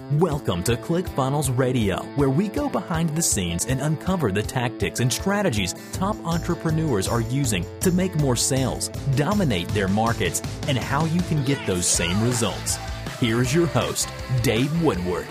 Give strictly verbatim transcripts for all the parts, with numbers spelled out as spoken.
Welcome to ClickFunnels Radio, where we go behind the scenes and uncover the tactics and strategies top entrepreneurs are using to make more sales, dominate their markets, and how you can get those same results. Here's your host, Dave Woodward.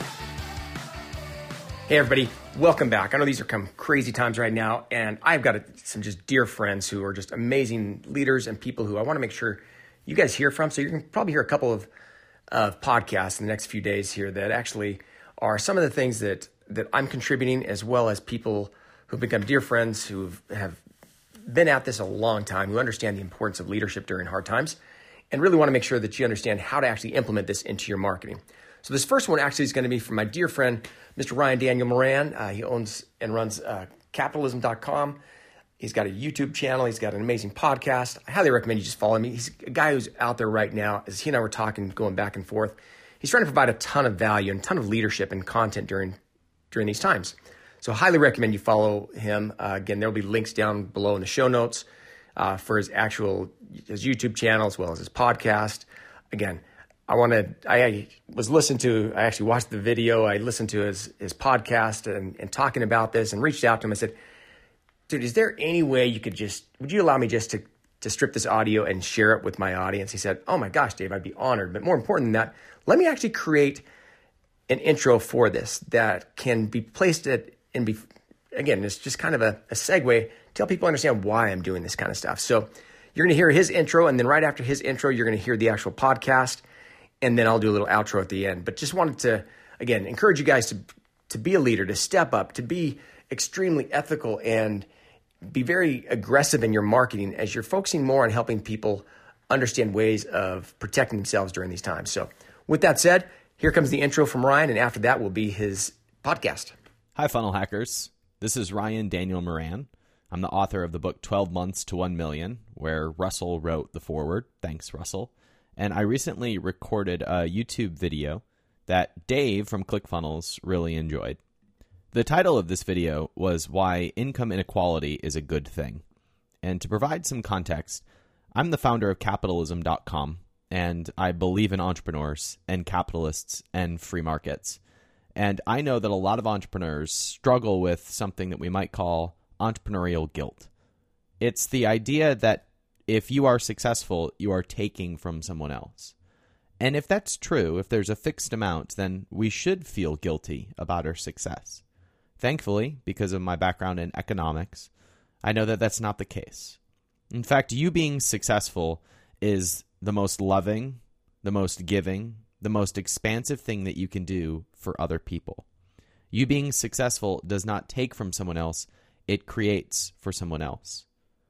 Hey everybody, welcome back. I know these are some crazy times right now, and I've got some just dear friends who are just amazing leaders and people who I want to make sure you guys hear from. So you can probably hear a couple of of podcasts in the next few days here that actually are some of the things that, that I'm contributing, as well as people who've become dear friends who have been at this a long time, who understand the importance of leadership during hard times, and really want to make sure that you understand how to actually implement this into your marketing. So this first one actually is going to be from my dear friend, Mister Ryan Daniel Moran. Uh, he owns and runs uh, capitalism dot com. He's got a YouTube channel. He's got an amazing podcast. I highly recommend you just follow me. He's a guy who's out there right now. As he and I were talking, going back and forth, he's trying to provide a ton of value and a ton of leadership and content during during these times. So I highly recommend you follow him. Uh, again, there'll be links down below in the show notes uh, for his actual his YouTube channel as well as his podcast. Again, I want to. I was listening to. I actually watched the video. I listened to his his podcast and, and talking about this, and reached out to him. I said, dude, is there any way you could just, would you allow me just to, to strip this audio and share it with my audience? He said, oh my gosh, Dave, I'd be honored. But more important than that, let me actually create an intro for this that can be placed at, and be, again, it's just kind of a, a segue, tell people understand why I'm doing this kind of stuff. So you're going to hear his intro, and then right after his intro, you're going to hear the actual podcast, and then I'll do a little outro at the end. But just wanted to, again, encourage you guys to, to be a leader, to step up, to be extremely ethical, and be very aggressive in your marketing as you're focusing more on helping people understand ways of protecting themselves during these times. So with that said, here comes the intro from Ryan, and after that will be his podcast. Hi, Funnel Hackers. This is Ryan Daniel Moran. I'm the author of the book twelve months to one million, where Russell wrote the foreword. Thanks, Russell. And I recently recorded a YouTube video that Dave from ClickFunnels really enjoyed. The title of this video was Why Income Inequality is a Good Thing. And to provide some context, I'm the founder of capitalism dot com, and I believe in entrepreneurs and capitalists and free markets. And I know that a lot of entrepreneurs struggle with something that we might call entrepreneurial guilt. It's the idea that if you are successful, you are taking from someone else. And if that's true, if there's a fixed amount, then we should feel guilty about our success. Thankfully, because of my background in economics, I know that that's not the case. In fact, you being successful is the most loving, the most giving, the most expansive thing that you can do for other people. You being successful does not take from someone else, it creates for someone else.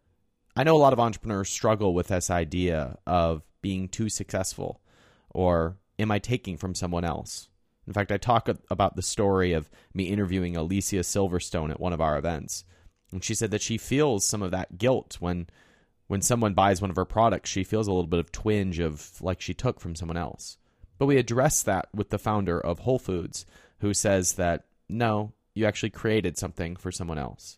I know a lot of entrepreneurs struggle with this idea of being too successful, or am I taking from someone else? In fact, I talk about the story of me interviewing Alicia Silverstone at one of our events. And she said that she feels some of that guilt when when someone buys one of her products. She feels a little bit of twinge of like she took from someone else. But we addressed that with the founder of Whole Foods, who says that, no, you actually created something for someone else.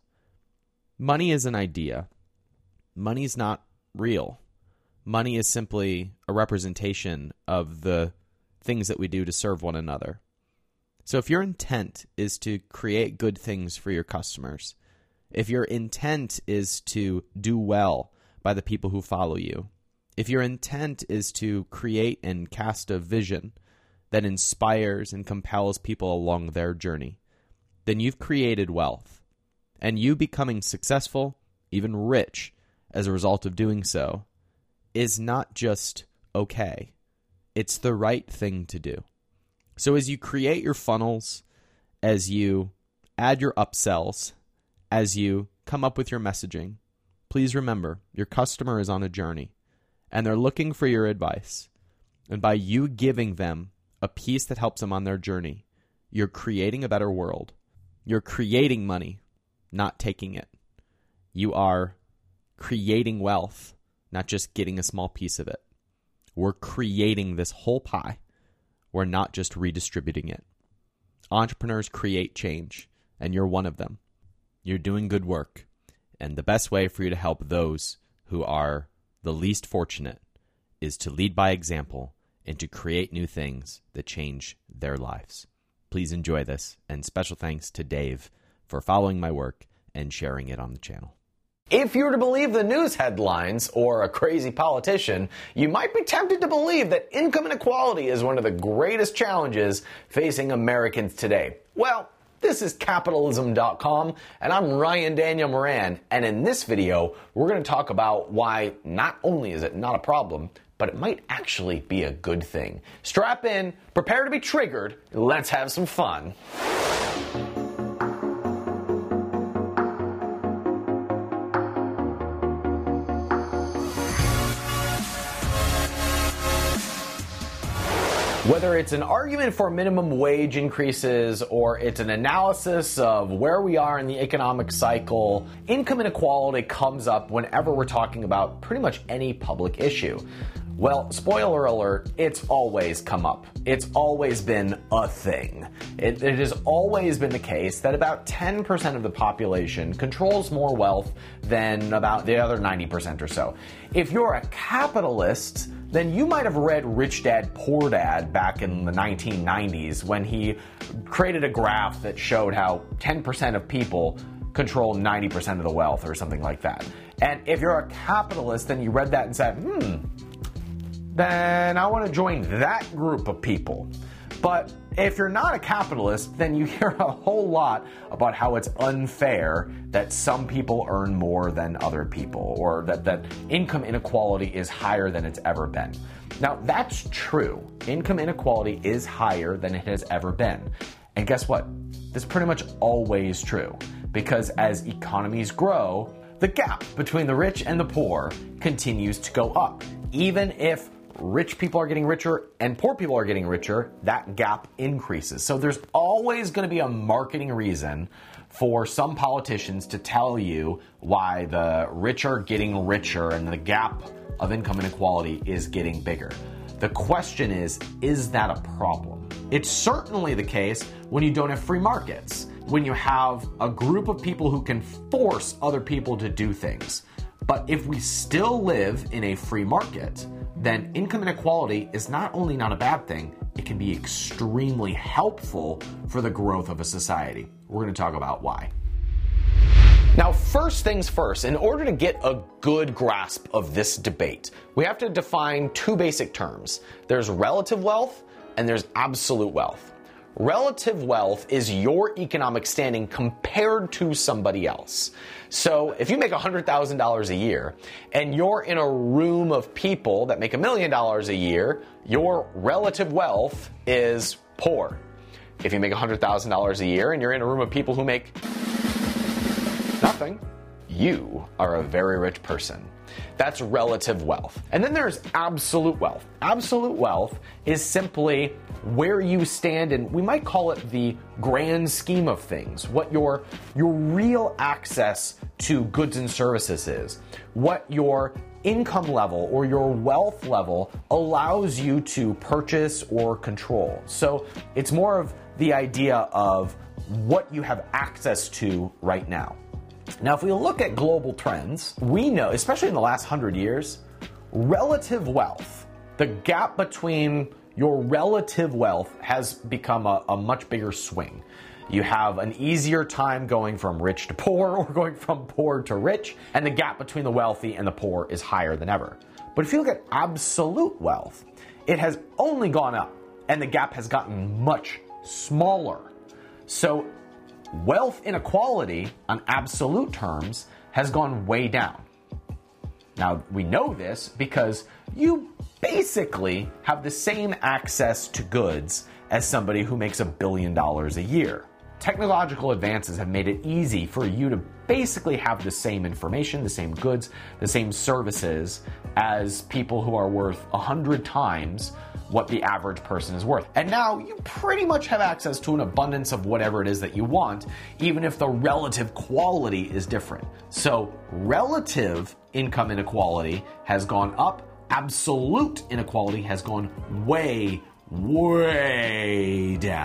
Money is an idea. Money's not real. Money is simply a representation of the things that we do to serve one another. So if your intent is to create good things for your customers, if your intent is to do well by the people who follow you, if your intent is to create and cast a vision that inspires and compels people along their journey, then you've created wealth. And you becoming successful, even rich, as a result of doing so, is not just okay. It's the right thing to do. So as you create your funnels, as you add your upsells, as you come up with your messaging, please remember your customer is on a journey and they're looking for your advice. And by you giving them a piece that helps them on their journey, you're creating a better world. You're creating money, not taking it. You are creating wealth, not just getting a small piece of it. We're creating this whole pie. We're not just redistributing it. Entrepreneurs create change, and you're one of them. You're doing good work, and the best way for you to help those who are the least fortunate is to lead by example and to create new things that change their lives. Please enjoy this, and special thanks to Dave for following my work and sharing it on the channel. If you were to believe the news headlines or a crazy politician, you might be tempted to believe that income inequality is one of the greatest challenges facing Americans today. Well, this is capitalism dot com, and I'm Ryan Daniel Moran, and in this video, we're going to talk about why not only is it not a problem, but it might actually be a good thing. Strap in, prepare to be triggered, let's have some fun. Whether it's an argument for minimum wage increases or it's an analysis of where we are in the economic cycle, income inequality comes up whenever we're talking about pretty much any public issue. Well, spoiler alert, it's always come up. It's always been a thing. It, it has always been the case that about ten percent of the population controls more wealth than about the other ninety percent or so. If you're a capitalist, then you might have read Rich Dad, Poor Dad back in the nineteen nineties when he created a graph that showed how ten percent of people control ninety percent of the wealth or something like that. And if you're a capitalist, then you read that and said, hmm, then I want to join that group of people. But if you're not a capitalist, then you hear a whole lot about how it's unfair that some people earn more than other people, or that, that income inequality is higher than it's ever been. Now, that's true. Income inequality is higher than it has ever been. And guess what? That's pretty much always true, because as economies grow, the gap between the rich and the poor continues to go up. Even if rich people are getting richer and poor people are getting richer, that gap increases. So there's always going to be a marketing reason for some politicians to tell you why the rich are getting richer and the gap of income inequality is getting bigger. The question is, is that a problem? It's certainly the case when you don't have free markets, when you have a group of people who can force other people to do things. But if we still live in a free market, then income inequality is not only not a bad thing, it can be extremely helpful for the growth of a society. We're going to talk about why. Now, first things first, in order to get a good grasp of this debate, we have to define two basic terms. There's relative wealth and there's absolute wealth. Relative wealth is your economic standing compared to somebody else. So if you make one hundred thousand dollars a year and you're in a room of people that make a million dollars a year, your relative wealth is poor. If you make one hundred thousand dollars a year and you're in a room of people who make nothing, you are a very rich person. That's relative wealth. And then there's absolute wealth. Absolute wealth is simply where you stand in, we might call it the grand scheme of things, what your, your real access to goods and services is, what your income level or your wealth level allows you to purchase or control. So it's more of the idea of what you have access to right now. Now, if we look at global trends, we know, especially in the last hundred years, relative wealth, the gap between your relative wealth has become a, a much bigger swing. You have an easier time going from rich to poor or going from poor to rich, and the gap between the wealthy and the poor is higher than ever. But if you look at absolute wealth, it has only gone up, and the gap has gotten much smaller. So wealth inequality on absolute terms has gone way down. Now, we know this because you basically have the same access to goods as somebody who makes a billion dollars a year. Technological advances have made it easy for you to basically have the same information, the same goods, the same services as people who are worth a hundred times what the average person is worth. And now you pretty much have access to an abundance of whatever it is that you want, even if the relative quality is different. So relative income inequality has gone up. Absolute inequality has gone way, way down.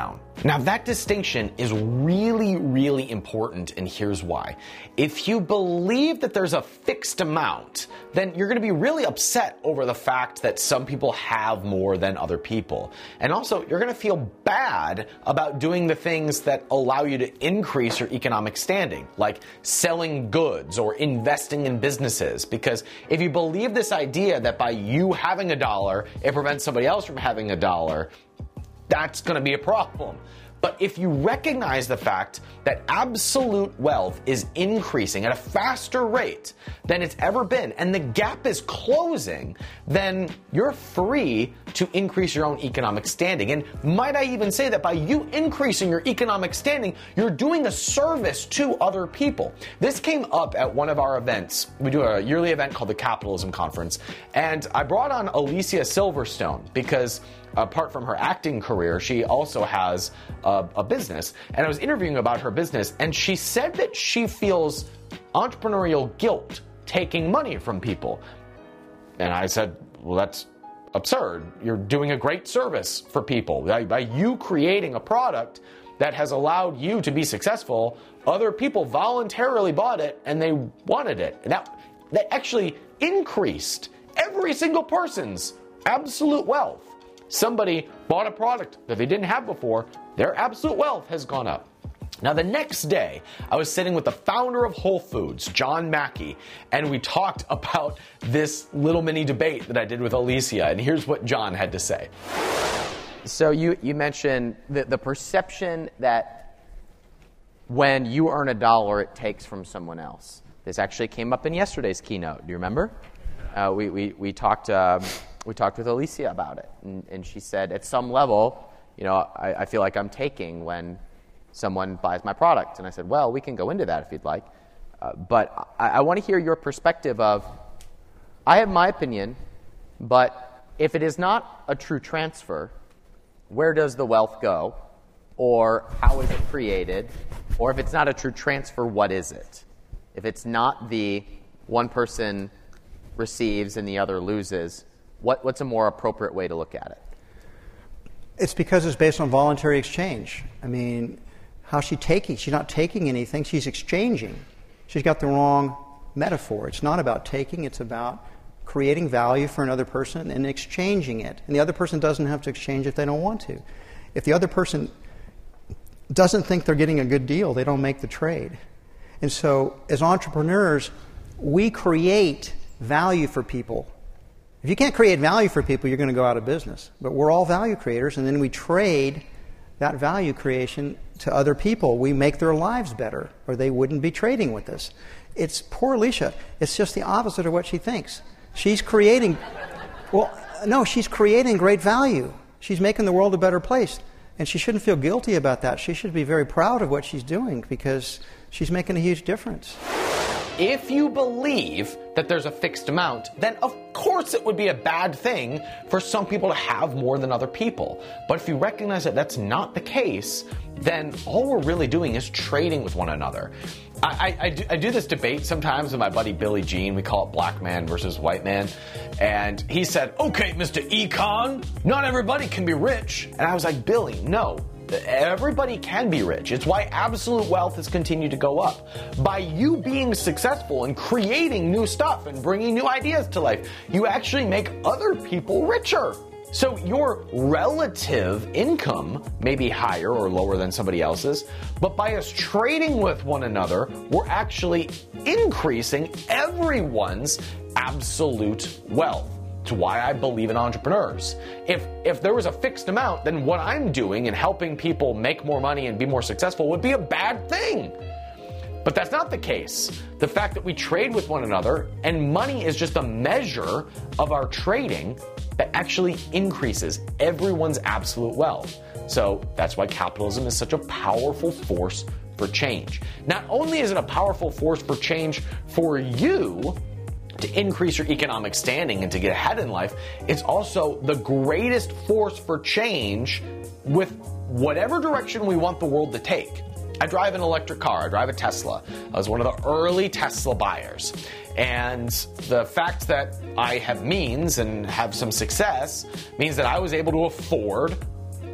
Now, that distinction is really, really important, and here's why. If you believe that there's a fixed amount, then you're going to be really upset over the fact that some people have more than other people. And also, you're going to feel bad about doing the things that allow you to increase your economic standing, like selling goods or investing in businesses. Because if you believe this idea that by you having a dollar, it prevents somebody else from having a dollar, that's going to be a problem. But if you recognize the fact that absolute wealth is increasing at a faster rate than it's ever been, and the gap is closing, then you're free to increase your own economic standing. And might I even say that by you increasing your economic standing, you're doing a service to other people. This came up at one of our events. We do a yearly event called the Capitalism Conference, and I brought on Alicia Silverstone because apart from her acting career, she also has a, a business. And I was interviewing about her business, and she said that she feels entrepreneurial guilt taking money from people. And I said, well, that's absurd. You're doing a great service for people. By, by you creating a product that has allowed you to be successful, other people voluntarily bought it and they wanted it. And that, that actually increased every single person's absolute wealth. Somebody bought a product that they didn't have before, their absolute wealth has gone up. Now, the next day, I was sitting with the founder of Whole Foods, John Mackey, and we talked about this little mini debate that I did with Alicia, and here's what John had to say. So you, you mentioned the, the perception that when you earn a dollar, it takes from someone else. This actually came up in yesterday's keynote. Do you remember? Uh, we, we, we talked... Um, We talked with Alicia about it, and, and she said, at some level, you know, I, I feel like I'm taking when someone buys my product. And I said, well, we can go into that if you'd like. Uh, but I, I want to hear your perspective of, I have my opinion, but if it is not a true transfer, where does the wealth go? Or how is it created? Or if it's not a true transfer, what is it? If it's not the one person receives and the other loses, What, what's a more appropriate way to look at it? It's because it's based on voluntary exchange. I mean, how's she taking? She's not taking anything. She's exchanging. She's got the wrong metaphor. It's not about taking. It's about creating value for another person and exchanging it. And the other person doesn't have to exchange if they don't want to. If the other person doesn't think they're getting a good deal, they don't make the trade. And so as entrepreneurs, we create value for people. If you can't create value for people, you're going to go out of business. But we're all value creators, and then we trade that value creation to other people. We make their lives better, or they wouldn't be trading with us. It's poor Alicia. It's just the opposite of what she thinks. She's creating, well, no, she's creating great value. She's making the world a better place. And she shouldn't feel guilty about that. She should be very proud of what she's doing because she's making a huge difference. If you believe that there's a fixed amount, then of course it would be a bad thing for some people to have more than other people. But if you recognize that that's not the case, then all we're really doing is trading with one another. I, I, I, do, I do this debate sometimes with my buddy Billy Jean. We call it black man versus white man. And he said, okay, Mister Econ, not everybody can be rich. And I was like, Billy, no. Everybody can be rich. It's why absolute wealth has continued to go up. By you being successful and creating new stuff and bringing new ideas to life, you actually make other people richer. So your relative income may be higher or lower than somebody else's, but by us trading with one another, we're actually increasing everyone's absolute wealth. It's why I believe in entrepreneurs. If if there was a fixed amount, then what I'm doing and helping people make more money and be more successful would be a bad thing. But that's not the case. The fact that we trade with one another and money is just a measure of our trading that actually increases everyone's absolute wealth. So that's why capitalism is such a powerful force for change. Not only is it a powerful force for change for you, to increase your economic standing and to get ahead in life, it's also the greatest force for change with whatever direction we want the world to take. I drive an electric car. I drive a Tesla. I was one of the early Tesla buyers. And the fact that I have means and have some success means that I was able to afford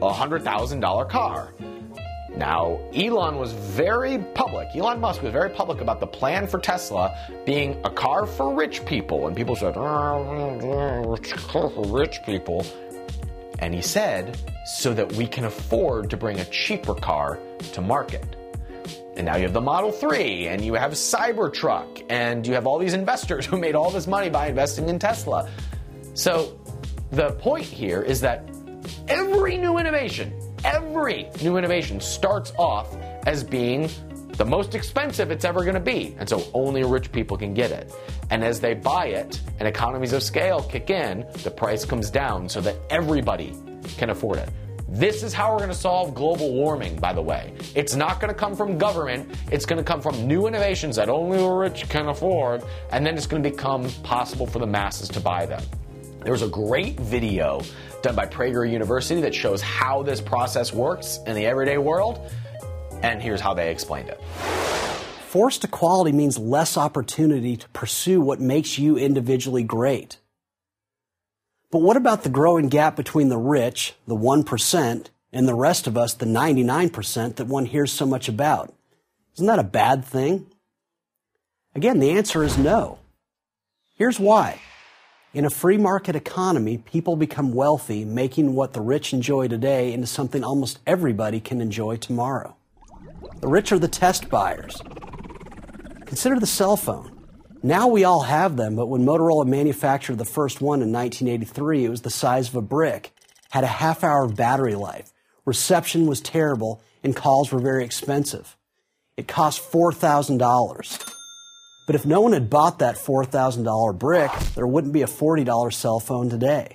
a one hundred thousand dollars car. Now, Elon was very public, Elon Musk was very public about the plan for Tesla being a car for rich people. And people said, oh, car for rich people. And he said, so that we can afford to bring a cheaper car to market. And now you have the Model three, and you have Cybertruck, and you have all these investors who made all this money by investing in Tesla. So the point here is that every new innovation, every new innovation starts off as being the most expensive it's ever going to be. And so only rich people can get it. And as they buy it and economies of scale kick in, the price comes down so that everybody can afford it. This is how we're going to solve global warming, by the way. It's not going to come from government. It's going to come from new innovations that only the rich can afford, and then it's going to become possible for the masses to buy them. There was a great video done by Prager University that shows how this process works in the everyday world, and here's how they explained it. Forced equality means less opportunity to pursue what makes you individually great. But what about the growing gap between the rich, the one percent, and the rest of us, the ninety-nine percent that one hears so much about? Isn't that a bad thing? Again, the answer is no. Here's why. In a free market economy, people become wealthy, making what the rich enjoy today into something almost everybody can enjoy tomorrow. The rich are the test buyers. Consider the cell phone. Now we all have them, but when Motorola manufactured the first one in nineteen eighty-three, it was the size of a brick, had a half hour of battery life, reception was terrible, and calls were very expensive. It cost four thousand dollars. But if no one had bought that four thousand dollars brick, there wouldn't be a forty dollars cell phone today.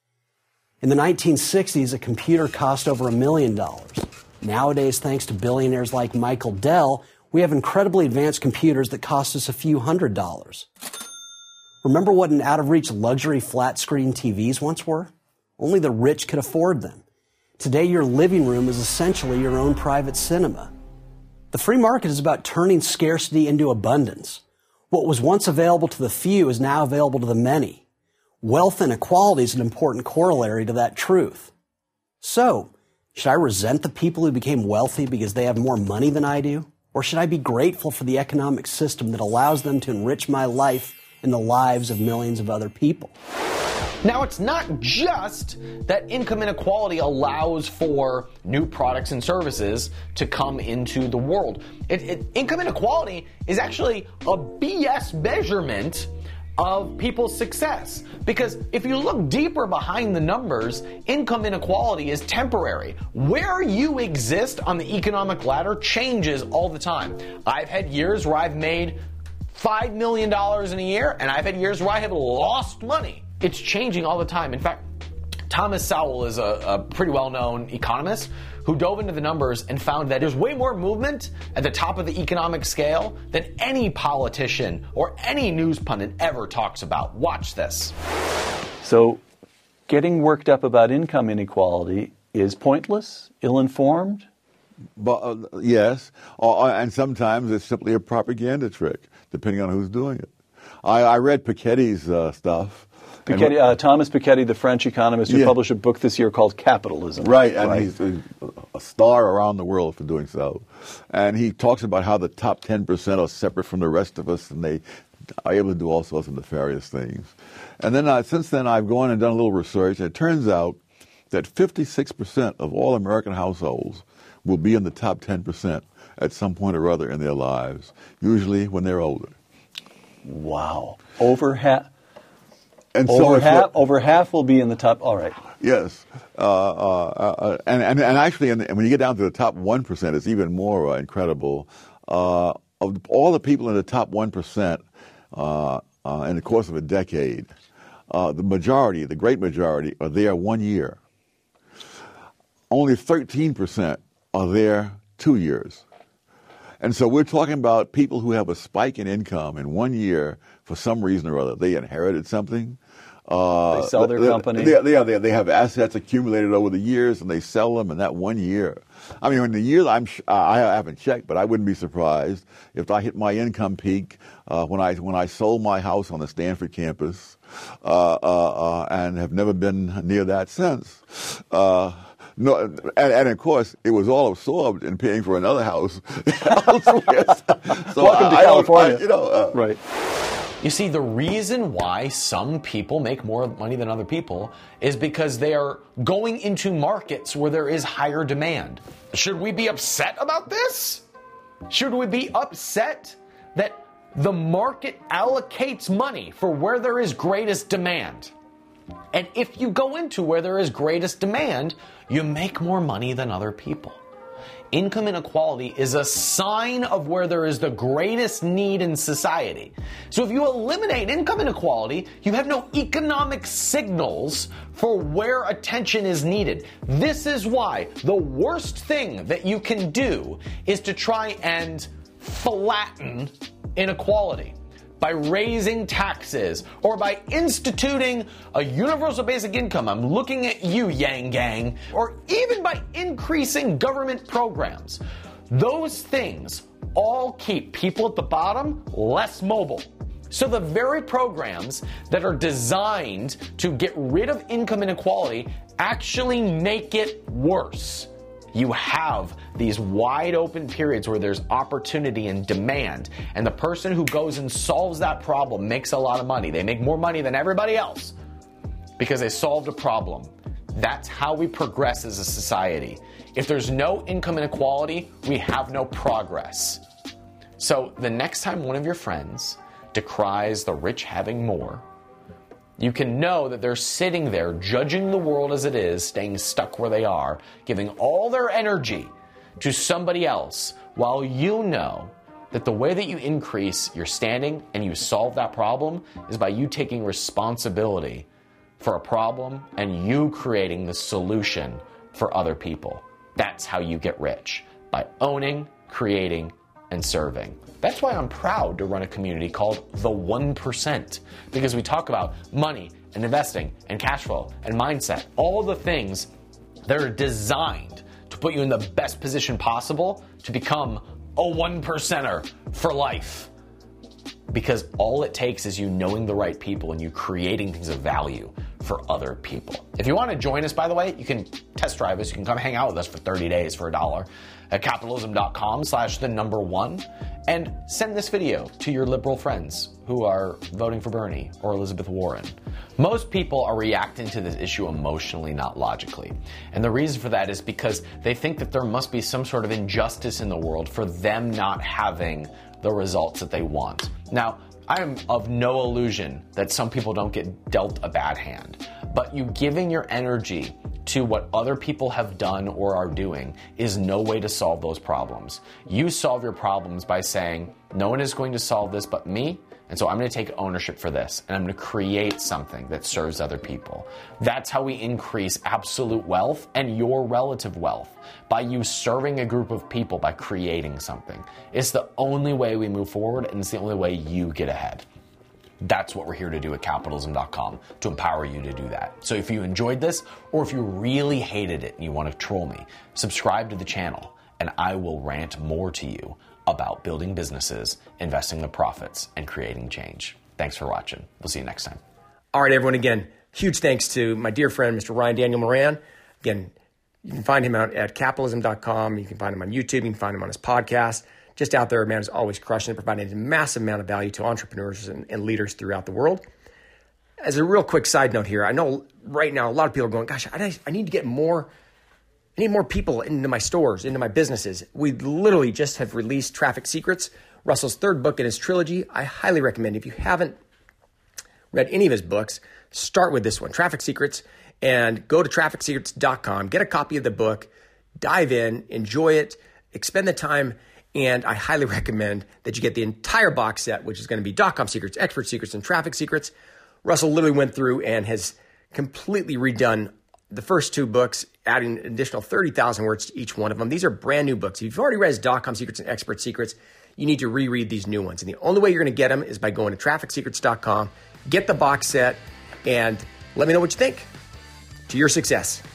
In the nineteen sixties, a computer cost over a million dollars. Nowadays, thanks to billionaires like Michael Dell, we have incredibly advanced computers that cost us a few hundred dollars. Remember what an out-of-reach luxury flat-screen T Vs once were? Only the rich could afford them. Today, your living room is essentially your own private cinema. The free market is about turning scarcity into abundance. What was once available to the few is now available to the many. Wealth inequality is an important corollary to that truth. So, should I resent the people who became wealthy because they have more money than I do? Or should I be grateful for the economic system that allows them to enrich my life and the lives of millions of other people? Now, it's not just that income inequality allows for new products and services to come into the world. It, it, income inequality is actually a B S measurement of people's success. Because if you look deeper behind the numbers, income inequality is temporary. Where you exist on the economic ladder changes all the time. I've had years where I've made five million dollars in a year, and I've had years where I have lost money. It's changing all the time. In fact, Thomas Sowell is a, a pretty well-known economist who dove into the numbers and found that there's way more movement at the top of the economic scale than any politician or any news pundit ever talks about. Watch this. So getting worked up about income inequality is pointless, ill-informed? But, uh, yes, uh, and sometimes it's simply a propaganda trick, depending on who's doing it. I, I read Piketty's uh, stuff. Piketty, uh, Thomas Piketty, the French economist who yeah. published a book this year called Capitalism. Right, and right. he's a, a star around the world for doing so. And he talks about how the top ten percent are separate from the rest of us, and they are able to do all sorts of nefarious things. And then uh, since then, I've gone and done a little research, and it turns out that fifty-six percent of all American households will be in the top ten percent at some point or other in their lives, usually when they're older. Wow. Over half... And over, so half, over half will be in the top. All right. Yes, uh, uh, uh, and, and and actually, in the, when you get down to the top one percent, it's even more uh, incredible. Uh, of all the people in the top one percent uh, uh, in the course of a decade, uh, the majority, the great majority, are there one year. Only thirteen percent are there two years. And so we're talking about people who have a spike in income in one year for some reason or other. They inherited something. Uh, they sell their they, company. They, they, they, they have assets accumulated over the years, and they sell them in that one year. I mean, in the year, I'm, I haven't checked, but I wouldn't be surprised if I hit my income peak uh, when I when I sold my house on the Stanford campus uh, uh, uh, and have never been near that since. Uh, no, and, and of course, it was all absorbed in paying for another house elsewhere. So Welcome to I, California. I, you know, uh, right. You see, the reason why some people make more money than other people is because they are going into markets where there is higher demand. Should we be upset about this? Should we be upset that the market allocates money for where there is greatest demand? And if you go into where there is greatest demand, you make more money than other people. Income inequality is a sign of where there is the greatest need in society. So if you eliminate income inequality, you have no economic signals for where attention is needed. This is why the worst thing that you can do is to try and flatten inequality by raising taxes or by instituting a universal basic income. I'm looking at you, Yang Gang. Or even by increasing government programs. Those things all keep people at the bottom less mobile. So the very programs that are designed to get rid of income inequality actually make it worse. You have these wide open periods where there's opportunity and demand, and the person who goes and solves that problem makes a lot of money. They make more money than everybody else because they solved a problem. That's how we progress as a society. If there's no income inequality, we have no progress. So the next time one of your friends decries the rich having more, you can know that they're sitting there judging the world as it is, staying stuck where they are, giving all their energy to somebody else, while you know that the way that you increase your standing and you solve that problem is by you taking responsibility for a problem and you creating the solution for other people. That's how you get rich, by owning, creating, and serving. That's why I'm proud to run a community called The one percent, because we talk about money and investing and cash flow and mindset, all the things that are designed to put you in the best position possible to become a one percenter for life. Because all it takes is you knowing the right people and you creating things of value for other people. If you want to join us, by the way, you can test drive us. You can come hang out with us for thirty days for a dollar at capitalism.com slash the number one. And send this video to your liberal friends who are voting for Bernie or Elizabeth Warren. Most people are reacting to this issue emotionally, not logically. And the reason for that is because they think that there must be some sort of injustice in the world for them not having the results that they want. Now, I am of no illusion that some people don't get dealt a bad hand, but you giving your energy to what other people have done or are doing is no way to solve those problems. You solve your problems by saying, no one is going to solve this but me, and so I'm going to take ownership for this, and I'm going to create something that serves other people. That's how we increase absolute wealth and your relative wealth, by you serving a group of people by creating something. It's the only way we move forward, and it's the only way you get ahead. That's what we're here to do at capitalism dot com, to empower you to do that. So if you enjoyed this, or if you really hated it and you want to troll me, subscribe to the channel, and I will rant more to you about building businesses, investing the profits, and creating change. Thanks for watching. We'll see you next time. All right, everyone, again, huge thanks to my dear friend, Mister Ryan Daniel Moran. Again, you can find him out at capitalism dot com. You can find him on YouTube. You can find him on his podcast. Just out there, man, is always crushing it, providing a massive amount of value to entrepreneurs and, and leaders throughout the world. As a real quick side note here, I know right now a lot of people are going, gosh, I, I need to get more, I need more people into my stores, into my businesses. We literally just have released Traffic Secrets, Russell's third book in his trilogy. I highly recommend, if you haven't read any of his books, start with this one, Traffic Secrets, and go to traffic secrets dot com, get a copy of the book, dive in, enjoy it, expend the time. And I highly recommend that you get the entire box set, which is going to be dot-com secrets, expert secrets, and traffic secrets. Russell literally went through and has completely redone the first two books, adding an additional thirty thousand words to each one of them. These are brand new books. If you've already read his dot-com secrets and expert secrets, you need to reread these new ones. And the only way you're going to get them is by going to traffic secrets dot com, get the box set, and let me know what you think. To your success.